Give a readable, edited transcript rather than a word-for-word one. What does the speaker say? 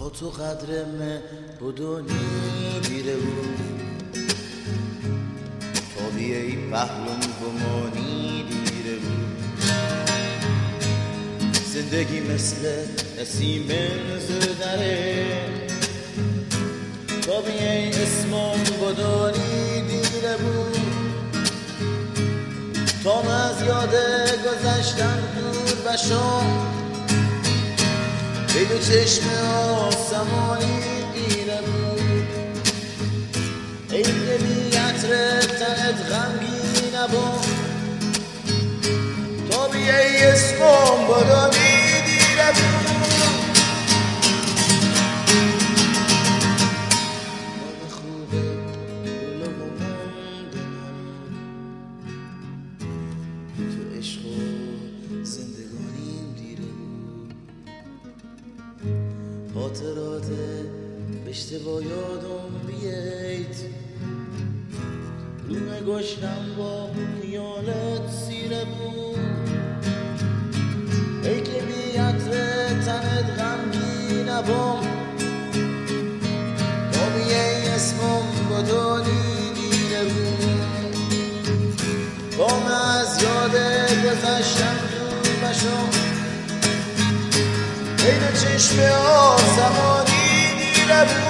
تو قدرم بدونی دیره بود تا بیایی پهلوم بمانی دیره بود زندگی مثل نسیم زدره تا بیایی اسمم بدونی دیره بود تا من از یاد گذشتن دور بشم ای دو چشم آسمانی دیره بود ای که بی عطر تنت غمگی نبود تا بیایی اسمم بدونی دیره بود مال خوبه گلو و تو عشق و زندگانیم دیره بود خاطرات به اشتباه یادم بیایید رومه گشتم با خیالت سیره بود ای که بی عطر تنت غمگی نبود تا بیایی اسمم بدونی دیره بود با من از یاد گذشتم دور بشم ای دو چشم آسمانی دیره بود